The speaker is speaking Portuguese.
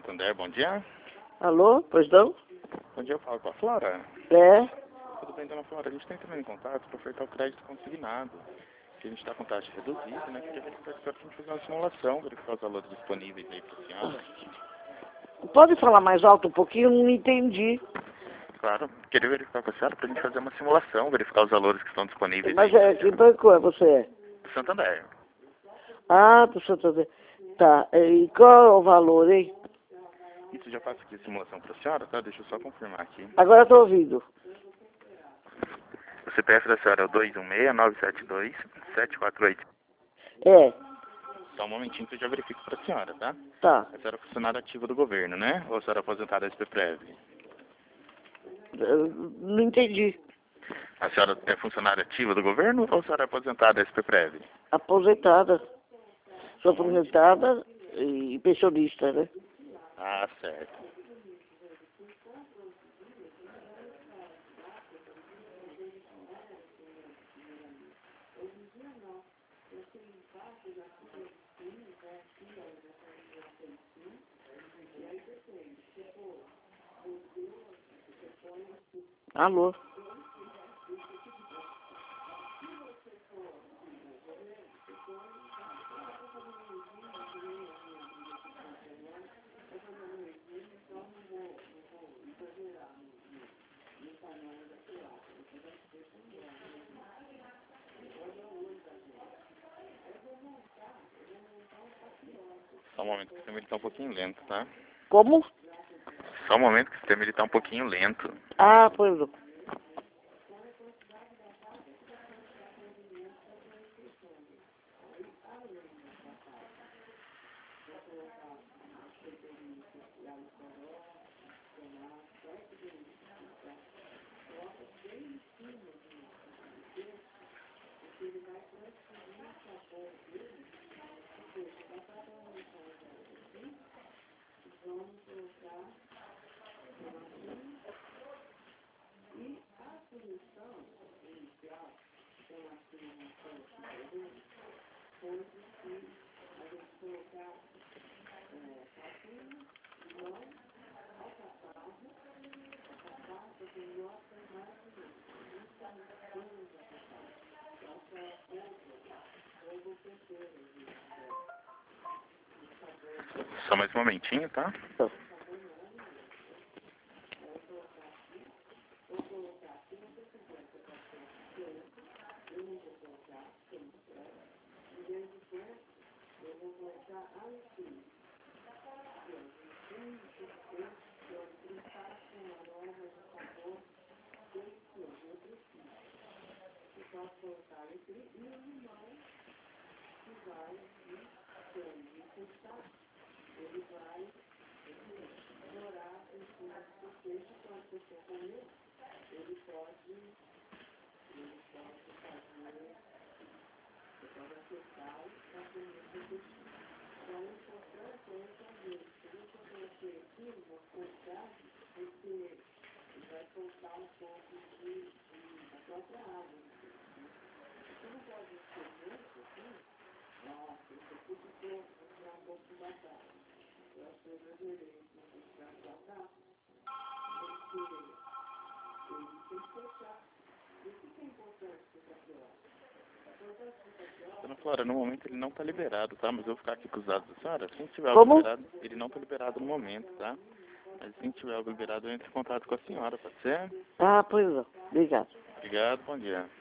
Santander, bom dia. Alô, pois não? Bom dia, eu falo com a Flora. É? Tudo bem, dona Flora? A gente está entrando em contato para ofertar o crédito consignado. Que a gente está com taxa reduzida, né? Queria verificar se a gente fazer uma simulação, verificar os valores disponíveis aí para a senhora. Pode falar mais alto um pouquinho? Não entendi. Claro, queria verificar com a senhora para a gente fazer uma simulação, verificar os valores que estão disponíveis Mas aí. que banco é você? Do Santander. Ah, do Santander. Tá, e qual é o valor, hein? Isso, já faço aqui a simulação para a senhora, tá? Deixa eu só confirmar aqui. Agora eu tô ouvindo. O CPF da senhora é o 216-972-748. É, Só um momentinho que eu já verifico para a senhora, tá? tá. A senhora é funcionária ativa do governo, né? Ou a senhora é aposentada da SPPREV? Eu não entendi. A senhora é funcionária ativa do governo ou a senhora é aposentada da SPPREV? Aposentada. Sou aposentada e pensionista, né? Ah, certo. Alô? Só um momento que o sistema ele tá um pouquinho lento, tá? Como? Só um momento que o sistema ele tá um pouquinho lento. Ah, pois não. Só mais um momentinho, tá? Dona Flora, no momento ele não tá liberado, tá? Mas eu vou ficar aqui com os dados da senhora. Assim que tiver algo Como? liberado, ele não tá liberado no momento, tá? Mas assim que tiver algo liberado, eu entro em contato com a senhora, pode ser? Ah, pois não. Obrigado. Obrigado, bom dia.